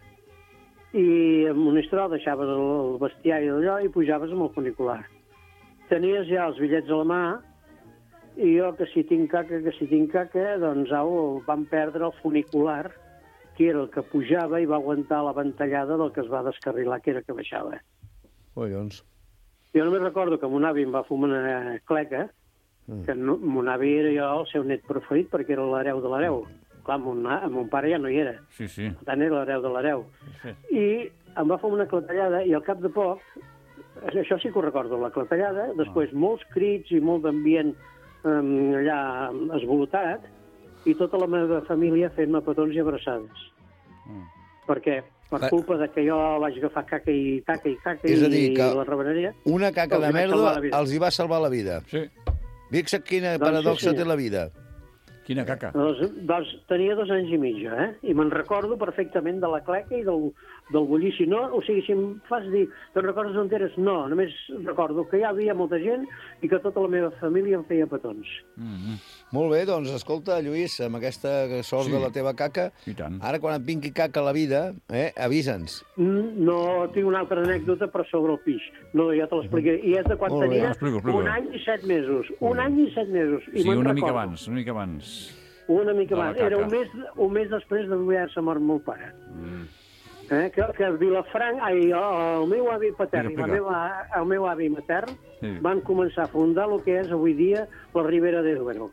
I amb un Monistrol deixaves el bestiari d'allò i pujaves amb el funicular. Tenies ja els bitllets a la mà I jo, que si tinc caca, doncs au, van perdre el funicular, que era el que pujava i va aguantar la ventallada del que es va descarrilar, que era que baixava. Collons. Jo només recordo que mon avi em va fumar una cleca, que mon avi era jo el seu net preferit perquè era l'hereu de l'hereu. Clar, mon pare ja no hi era. Sí. Per tant, era l'hereu de l'hereu. Sí. I em va fumar una clatellada i al cap de poc, això sí que ho recordo, la clatellada, després molts crits i molt d'ambient allà esvolotat, i tota la meva família fent-me petons i abraçades. Perquè per culpa de que jo vaig agafar caca i la revenaria... Una caca de merda els hi va salvar la vida. Sí. Fixa't quina paradoxa té la vida. Quina caca. Doncs tenia 2 anys i mig, I me'n recordo perfectament de la cleca i del bullici. No, o sigui, si em fas dir, te'n recordes on eres? No, només recordo que hi havia molta gent i que tota la meva família em feia petons. Molt bé, doncs, escolta, Lluís, amb aquesta sort de la teva caca, ara quan et vingui caca a la vida, avisa'ns. No, tinc una altra anècdota, però sobre el pix. No, ja te l'explicaré. I és de quan tenia 1 any i 7 mesos. 1 any i 7 mesos. Sí, una mica abans. Una mica abans. Era un mes després d'haver-se mort meu pare. Que a Vilafranc, el meu avi patern i el meu avi matern van començar a fundar el que és avui dia la Ribera de Duero.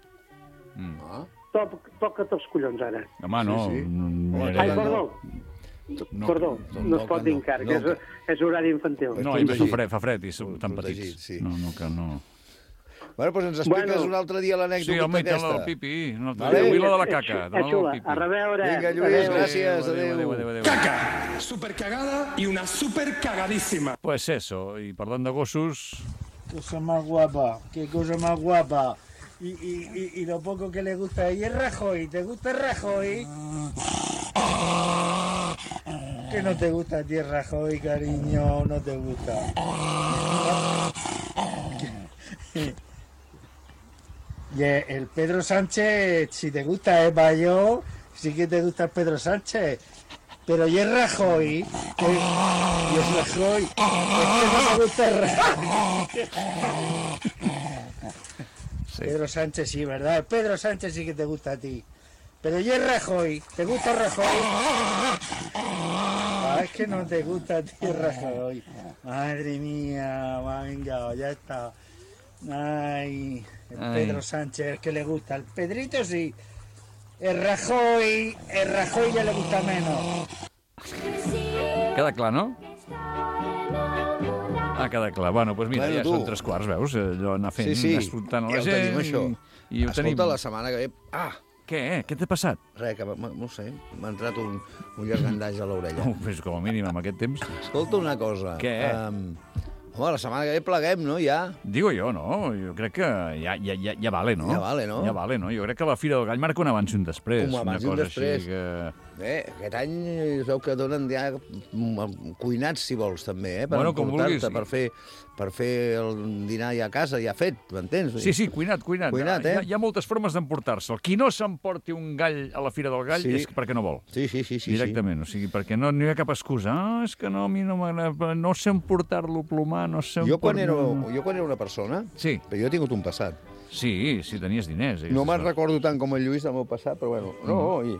Toca't els collons, ara. Home, no. Ai, perdó, no es pot dir encara, que és horari infantil. No, fa fred i som tan petits. No, que no... Bueno, doncs ens expliques un altre dia l'anècdota aquesta. Sí, home, tenen el pipi. Avui la de la caca. És xula. A reveure. Vinga, Lluís, gràcies. Adéu. Caca, supercagada y una supercagadísima. Pues eso, y parlant de gossos... Cosa más guapa, qué cosa más guapa. Y lo poco que le gusta. Y el Rajoy, ¿te gusta el Rajoy? ¿Qué no te gusta a ti el Rajoy, cariño? No te gusta. Y el Pedro Sánchez, si te gusta, Bayo, sí que te gusta el Pedro Sánchez. Pero y el Rajoy, es que no me gusta el Rajoy. Sí. Pedro Sánchez, sí, ¿verdad? Pedro Sánchez sí que te gusta a ti. Pero y el Rajoy, ¿te gusta el Rajoy? Es que no te gusta a ti el Rajoy. Madre mía, venga, ya está. Ay, Pedro Sánchez, que le gusta. El Pedrito sí. El Rajoy ja le gusta menos. Queda clar, no? Queda clar. Bueno, doncs mira, ja són 3:15, veus? Allò anar fent, escoltant la gent. Ja ho tenim, això. I ho tenim. Escolta, la setmana que ve... Què? Què t'ha passat? Res, que no sé, m'ha entrat un llargandaix a l'orella. Pues com a mínim amb aquest temps. Escolta una cosa. Què? Home, la setmana que ve pleguem, no, ja? Digo jo, no? Jo crec que ja vale, no? Ja vale, no? Ja vale, no? Jo crec que la Fira del Gall marca un abans i un després. Un abans i un després. Aquest any es veu que donen ja cuinats, si vols, també, per emportar-te, per fer el dinar ja a casa, ja fet, m'entens? Sí, cuinat. Hi ha moltes formes d'emportar-se'l. Qui no s'emporti un gall a la Fira del Gall és perquè no vol. Sí. Directament, o sigui, perquè no hi ha cap excusa. És que no, a mi no m'agrada, no sé emportar-lo plomar, no sé emportar... Jo quan era una persona, però jo he tingut un passat. Sí, tenies diners. No me'n recordo tant com el Lluís del meu passat, però bueno, no,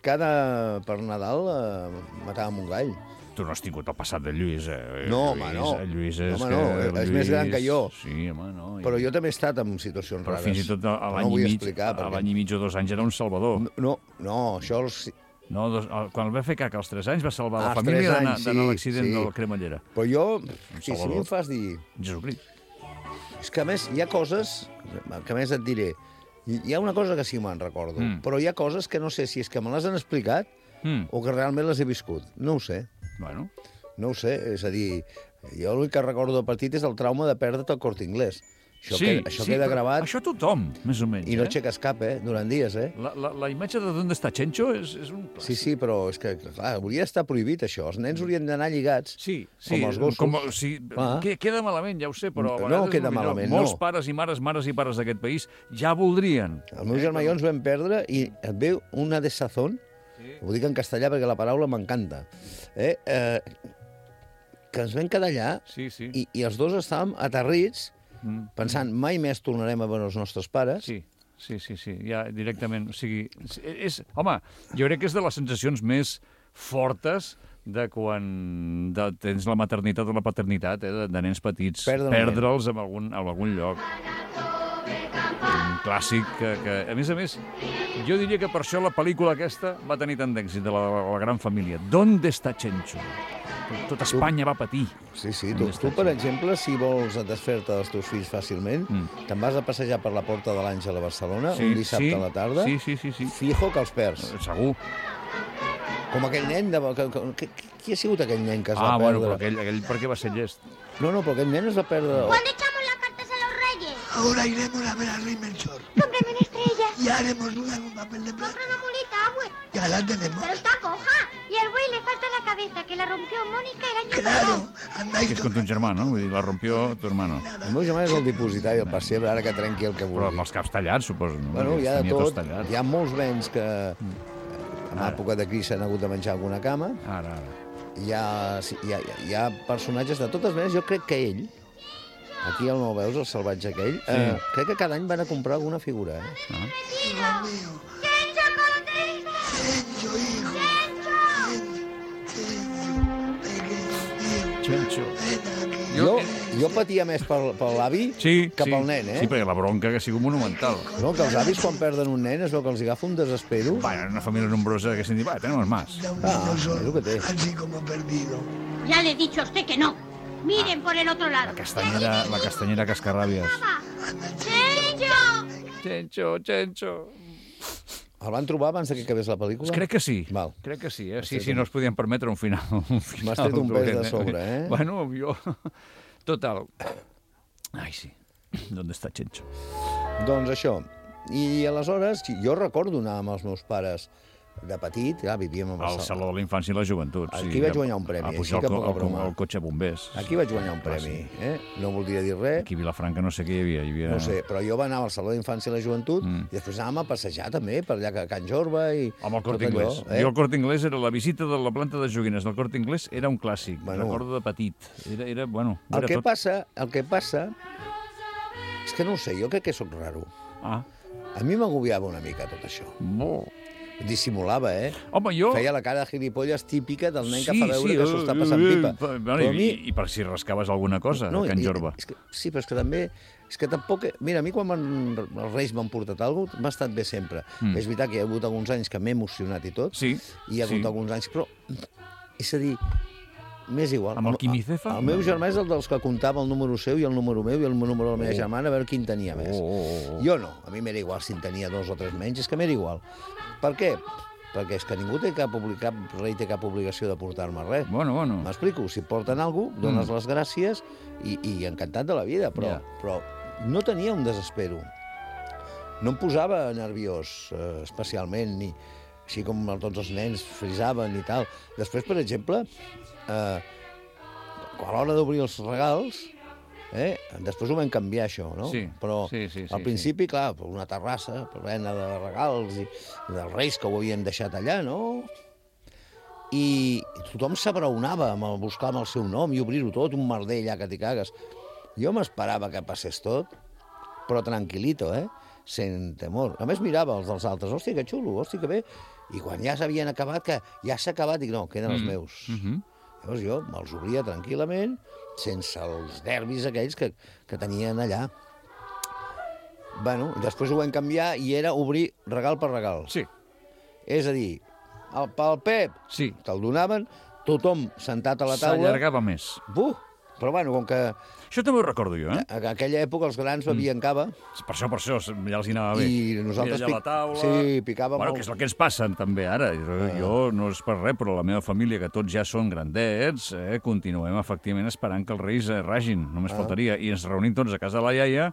per Nadal matàvem un gall. Tu no has tingut el passat del Lluís, No, home, no. El Lluís és... Home, no, és més gran que jo. Sí, home, no. Però jo també he estat en situacions rares. Però fins i tot a l'any i mig o 2 anys era un salvador. No, això... No, quan el va fer caca als 3 anys va salvar la família d'anar a l'accident de la cremallera. Però jo, si mi em fas dir... Jesucrist. És que a més hi ha coses, que a més et diré, hi ha una cosa que sí me'n recordo, però hi ha coses que no sé si és que me les han explicat o que realment les he viscut. No ho sé. Bueno. No ho sé, és a dir, jo l'únic que recordo de petit és el trauma de perdre't el Corte Inglés. Això queda gravat... Això tothom, més o menys. I no aixeques cap, durant dies, La imatge de d'on està Chencho és un clàssic. Sí, però és que, clar, hauria d'estar prohibit, això. Els nens haurien d'anar lligats, com els gossos. Queda malament, ja ho sé, però a vegades... No queda malament, no. Molts pares i mares i pares d'aquest país ja voldrien. El meu germà i jo ens vam perdre i et ve una desazón, ho dic en castellà perquè la paraula m'encanta, que ens vam quedar allà i els dos estàvem aterrits pensant mai més tornarem a veure els nostres pares. Sí, ja directament. O sigui, home, jo crec que és de les sensacions més fortes de quan tens la maternitat o la paternitat, de nens petits, perdre'ls en algun lloc. Un clàssic que, a més, jo diria que per això la pel·lícula aquesta va tenir tant d'èxit, de la gran família. ¿Dónde está Chencho? Tot Espanya va patir. Sí, tu, per exemple, si vols desfer-te dels teus fills fàcilment, te'n vas a passejar per la Porta de l'Àngel a Barcelona, un dissabte a la tarda, fijo que els perds. Segur. Com aquell nen Qui ha sigut aquell nen que es va perdre? Bueno, però aquell per què va ser llest? No, però aquell nen es va perdre... ¿Cuándo echamos las cartas a los reyes? Ahora iremos a ver al rey Melchor. Cómprame una estrella. Y haremos una en un papel de plata. Compra una mulita, abue. Ya la tenemos. Pero está coja. Y al buey le falta la cabeza, que la rompió Mónica el año pasado. Andáis que és con tu germà, no? Vull dir, la rompió tu hermano. El meu germà és el dipositari del pessebre, ara que trenqui el que vulgui. Però amb els caps tallats, suposo. Bueno, hi ha de tot. Hi ha molts nens que en època de crisi han hagut de menjar alguna cama. Ara. Hi ha personatges de totes maneres. Jo crec que ell, aquí el no veus, el salvatge aquell, crec que cada any van a comprar alguna figura. Chencho. Jo patia més per l'avi que pel nen, Sí, perquè la bronca que ha sigut monumental. No, que els avis quan perden un nen es veu que els agafa un desespero. En una família nombrosa que s'han dit, tenemos más. És el que té. Así como perdido. Ya le he dicho a usted que no. Miren por el otro lado. La castanyera cascarràbies. Chencho. El van trobar abans que acabés la pel·lícula? Crec que sí. Crec que sí, Sí, no es podien permetre un final. M'has tret un pes de sobre, Bueno, jo... Total. Ai, sí. ¿Dónde está Chencho? Doncs això. I aleshores, jo recordo anar amb els meus pares de petit, vivíem a Barcelona. Al Saló de la Infància i la Joventut. Aquí vaig guanyar un premi. A pujar el cotxe bombers. Aquí vaig guanyar un premi. No voldria dir res. Aquí a Vilafranca no sé què hi havia. No sé, però jo anava al Saló de la Infància i la Joventut i després anàvem a passejar també per allà a Can Jorba i... Amb el Corte Inglés. Jo el Corte Inglés era la visita de la planta de joguines del Corte Inglés, era un clàssic. Recordo de petit. Era bueno. El que passa és que no ho sé, jo crec que sóc raro. A mi m'agobiava una mica tot això. Dissimulava, Home, jo... Feia la cara de gilipolles típica del nen que fa veure que s'ho està passant pipa. I per si rascaves alguna cosa, a Can Jorba. Sí, però és que també... És que tampoc... Mira, a mi quan els Reis m'han portat alguna cosa, m'ha estat bé sempre. És veritat que hi ha hagut alguns anys que m'he emocionat i tot, i hi ha hagut alguns anys... Però, és a dir, m'és igual. Amb el Quimicefa? El meu germà és el dels que comptava el número seu i el número meu i el número de la meva germana a veure quin tenia més. Jo no, a mi m'era igual si en tenia 2 o 3 menys, és que m'era igual. Per què? Perquè és que ningú té cap rei té cap obligació de portar-me res. Bueno. M'explico, si porten alguna cosa, dones les gràcies i encantat de la vida, però no tenia un desespero. No em posava nerviós, especialment, ni així com tots els nens frisaven i tal. Després, per exemple, a l'hora d'obrir els regals, després ho vam canviar, això, no? Però al principi, clar, una terrassa plena de regals i dels reis que ho havien deixat allà, no? I tothom s'abraonava a buscar amb el seu nom i obrir-ho tot, un merder allà que t'hi cagues. Jo m'esperava que passés tot, però tranquil·lito, sense temor. A més, mirava els dels altres, hòstia, que xulo, hòstia, que bé. I quan ja s'havien acabat, que ja s'ha acabat, dic, no, queden els meus. Llavors jo me'ls obria tranquil·lament, sense els nervis aquells que tenien allà. Bueno, després ho vam canviar i era obrir regal per regal. Sí. És a dir, pel Pep te'l donaven, tothom sentat a la taula... S'allargava més. Però bueno, com que... Això també ho recordo jo, A aquella època els grans bevien cava. Per això, ja els hi anava bé. I nosaltres a la taula... Sí, picàvem... Bueno, que és el que ens passa també ara. Jo no és per res, però la meva família, que tots ja són grandets, continuem efectivament esperant que els reis ragin, només faltaria. I ens reunim tots a casa de la iaia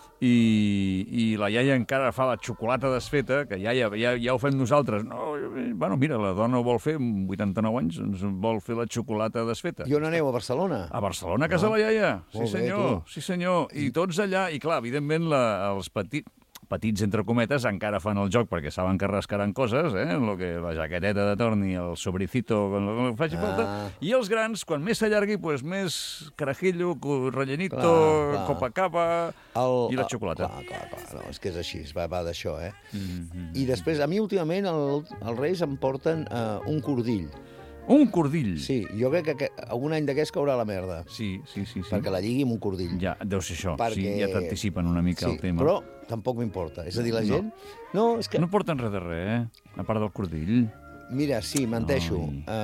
i la iaia encara fa la xocolata desfeta, que ja ho fem nosaltres. No, bueno, mira, la dona ho vol fer, amb 89 anys, ens vol fer la xocolata desfeta. I on aneu, a Barcelona? A Barcelona, a casa de la iaia. Sí, senyor. I tots allà, i clar, evidentment, els petits... petits entre cometes, encara fan el joc perquè saben que rascaran coses, la jaqueteta de torn i el sobrecito, el que faci falta, i els grans, quan més s'allargui, més carajillo, rellenito, copacabra i la xocolata. Clar, no, és que és així, va d'això, I després, a mi últimament els Reis em porten un cordill. Un cordill? Sí, jo crec que algun any d'aquests caurà la merda. Sí. Perquè la lligui amb un cordill. Ja, deu ser això. Sí, ja t'anticipen una mica el tema. Però tampoc m'importa. És a dir, la gent... No, és que... No porten res de res, a part del cordill. Mira, sí, menteixo.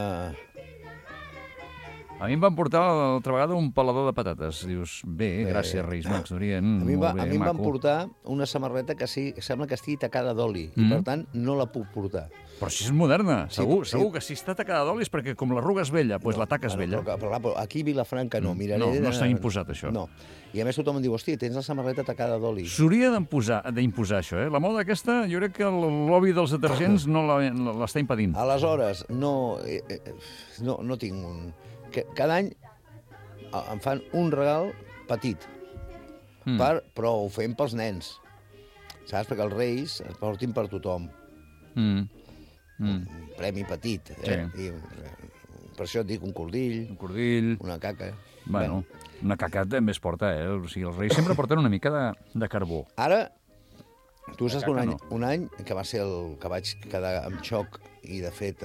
A mi em van portar l'altra vegada un pelador de patates. Dius, bé, gràcies, Reis Mags d'Orient. A mi em van portar una samarreta que sembla que estigui tacada d'oli, i per tant no la puc portar. Però si és moderna, segur que si està tacada d'oli és perquè com l'arruga és vella, doncs la taca és vella. Però aquí a Vilafranca no. No s'ha imposat això. No. I a més tothom em diu, hòstia, tens la samarreta tacada d'oli. S'hauria d'imposar això, La moda aquesta, jo crec que el lobby dels detergents no l'està impedint. Aleshores, no tinc un... Cada any em fan un regal petit, però ho fem pels nens, saps? Perquè els Reis es portin per tothom. Un premi petit, I per això et dic un cordill, una caca. Bueno, una caca també es porta, O sigui, els Reis sempre porten una mica de carbó. Ara, tu saps que un any que va ser el que vaig quedar amb xoc i, de fet,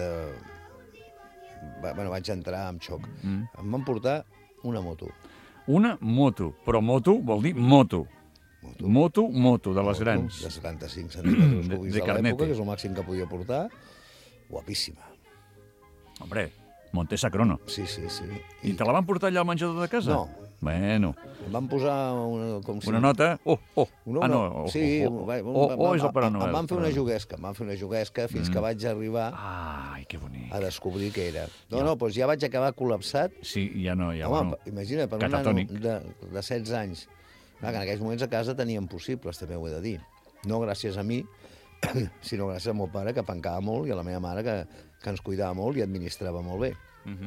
vaig entrar amb xoc. Em van portar una moto. Una moto, però moto vol dir moto. Moto, de les grans. De 75 centímetres cúbics de l'època, que és el màxim que podia portar. Guapíssima. Hombre, Montesa Crono. Sí. I te la van portar allà al menjador de casa? No. Bueno. Em van posar una nota? Sí, és el Pare Noel. Em van fer una juguesca fins que vaig arribar que bonic. A descobrir què era. Doncs ja vaig acabar col·lapsat. Sí, ja no. Home, imagina, per un nano de 16 anys. Clar, que en aquells moments a casa teníem possibles, també ho he de dir. No gràcies a mi, sinó gràcies al meu pare, que pencava molt, i a la meva mare, que ens cuidava molt i administrava molt bé.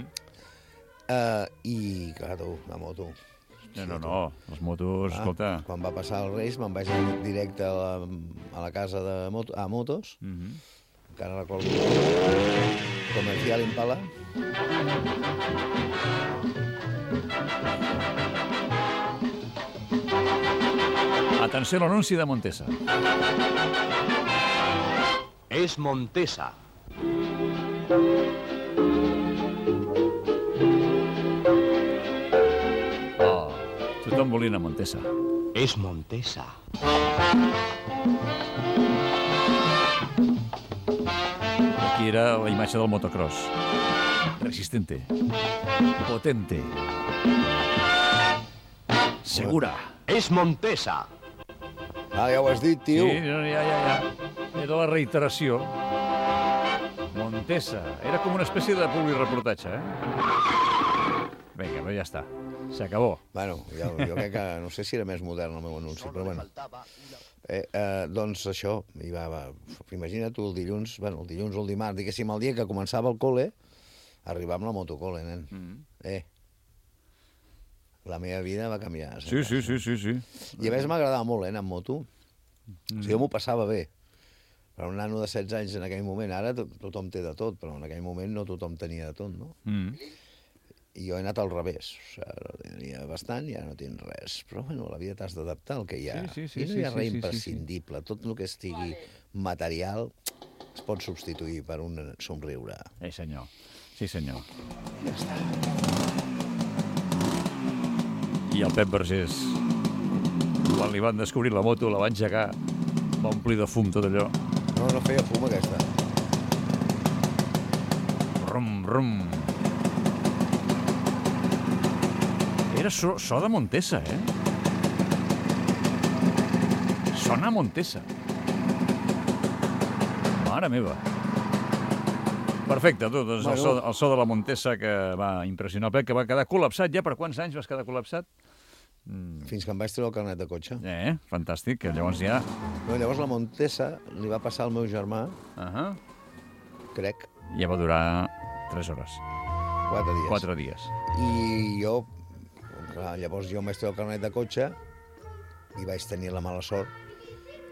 I, clar, la moto... No, les motos, escolta... Quan va passar els Reis me'n vaig directe a la casa a motos, encara recordo Comercial Impala. Atenció a l'anunci de Montesa. És Montesa. Tothom volien a Montesa. És Montesa. Aquí era la imatge del motocross. Resistente. Potente. Segura. És Montesa. Ja ho has dit, tio. Sí, ja. Era la reiteració. Montesa. Era com una espècie de publireportatge, Vinga, però ja està. S'acabó. Bueno, jo crec que no sé si era més modern el meu anunci, però bueno. Doncs això, imagina't tu el dilluns o el dimarts, diguéssim, el dia que començava el col·le, arribar amb la motocol·le, nen. La meva vida va canviar. Sí. I a més m'agradava molt, anar amb moto. O sigui, jo m'ho passava bé. Per un nano de 16 anys en aquell moment, ara tothom té de tot, però en aquell moment no tothom tenia de tot, no? I jo he anat al revés. O sigui, tenia bastant i ara no tinc res. Però, bueno, a la vida t'has d'adaptar al que hi ha. I no hi ha res imprescindible. Tot el que estigui material es pot substituir per un somriure. Sí, senyor. Ja està. I el Pep Vergés, quan li van descobrir la moto, la va engegar, va omplir de fum tot allò. No feia fum aquesta. Rum. Era so de Montesa, Sona Montesa. Mare meva. Perfecte, tu, doncs el so de la Montesa que va impressionar el Pep, que va quedar col·lapsat ja. Per quants anys vas quedar col·lapsat? Fins que em vaig treure el carnet de cotxe. Fantàstic, que llavors ja... Llavors la Montesa li va passar al meu germà, crec. Ja va durar 3 hores. 4 dies. 4 dies. I jo, llavors jo em vaig treure el carnet de cotxe i vaig tenir la mala sort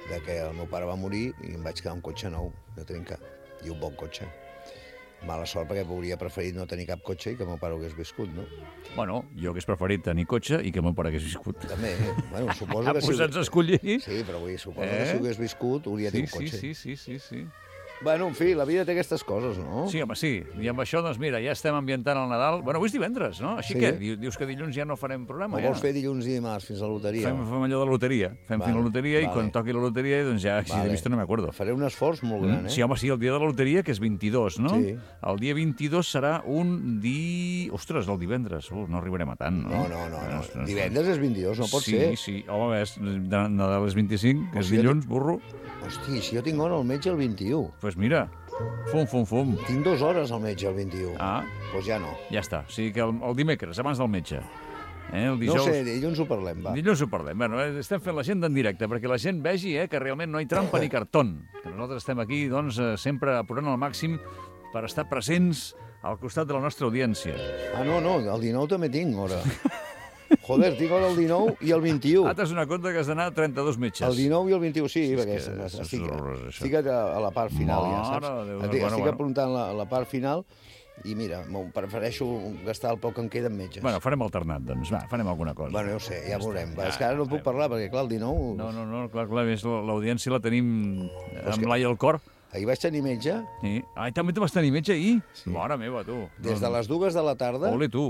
de que el meu pare va morir i em vaig quedar un cotxe nou de trinca, i un bon cotxe. Mala sort perquè hauria preferit no tenir cap cotxe i que el meu pare hagués viscut, no? Bueno, jo hagués preferit tenir cotxe i que el meu pare hagués viscut. També, bueno, suposo que... Posats a escollir. Sí, però suposo que si hagués viscut hauria tingut cotxe. Sí. Bueno, en fi, la vida té aquestes coses, no? Sí, home, sí. I amb això, doncs mira, ja estem ambientant el Nadal. Bueno, avui és divendres, no? Així que dius que dilluns ja no farem programa, ja? O vols fer dilluns i dimarts fins a la loteria? Fem allò de loteria. Fem fins a la loteria i quan toqui la loteria, doncs ja, si he vist, no m'acuerdo. Faré un esforç molt gran, Sí, home, sí, el dia de la loteria, que és 22, no? Sí. El dia 22 serà un Ostres, el divendres. No arribarem a tant, no? No. Divendres és 22, no pot ser. Sí. Home, Nadal és 25, que és dilluns, burro. Hosti, si jo tinc hora al metge el 21. Doncs mira, fum. Tinc 2 hores al metge el 21. Ah. Doncs ja no. Ja està. O sigui que el dimecres, abans del metge. El dijous... No sé, dilluns ho parlem, va. Dilluns ho parlem. Bueno, estem fent l'agenda en directe perquè la gent vegi que realment no hi trampa ni cartón. Que nosaltres estem aquí, doncs, sempre apurant al màxim per estar presents al costat de la nostra audiència. Ah, no, el 19 també tinc hora. Joder, tinc hora el 19 i el 21. Ah, t'has donat compte que has d'anar a 32 metges. El 19 i el 21, sí, perquè estic a la part final, ja saps? Estic apuntant la part final i mira, prefereixo gastar el poc que em queda en metges. Bueno, farem alternat, doncs. Va, farem alguna cosa. Bueno, ja ho sé, ja veurem. És que ara no puc parlar, perquè clar, el 19... No, clar, l'audiència la tenim amb l'ai al cor. Ahir vaig tenir metge. Sí. Ai, també te vas tenir metge ahir? Sí. Mare meva, tu. Des de les 2 de la tarda. Ole, tu.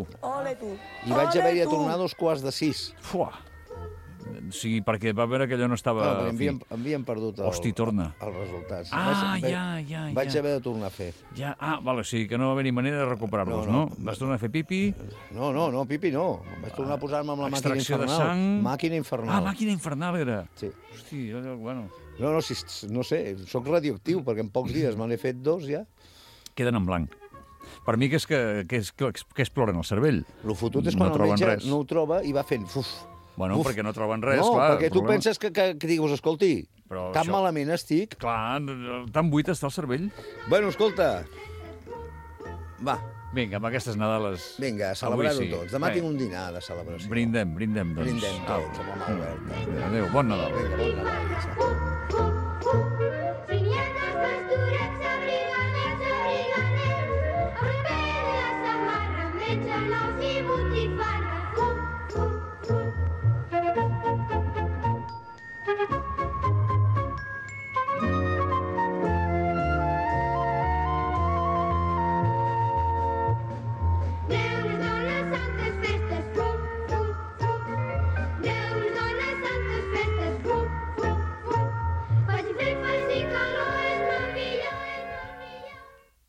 I vaig haver de tornar a 2:45. Fuà. Sí, perquè va veure que allò no estava... No, havien perdut els resultats. Ja. Vaig haver de tornar a fer. Ja. Vale, sí, que no va haver ni manera de recuperar-los, no? Vas tornar a fer pipi? No, pipi no. Vaig tornar a posar-me amb la màquina infernal. Extracció de sang. Màquina infernal. Màquina infernal era. Sí. Hosti, bueno... No sé, sóc radioactiu, perquè en pocs dies me n'he fet 2 ja. Queden en blanc. Per mi que exploren el cervell. Lo fotut és quan el metge no ho troba i va fent fuf. Bueno, perquè no troben res, clar. No, perquè tu penses que dius, escolti, tan malament estic. Clar, tan buit està el cervell. Bueno, escolta, va. Vinga, amb aquestes Nadales... Vinga, celebrar-ho tots. Demà tinc un dinar de celebració. Brindem, doncs. Brindem tots, amb la mà oberta. Adéu, bon Nadal. Vinga, bon Nadal. Abriganeros, abriganeros, a romper la zamarra,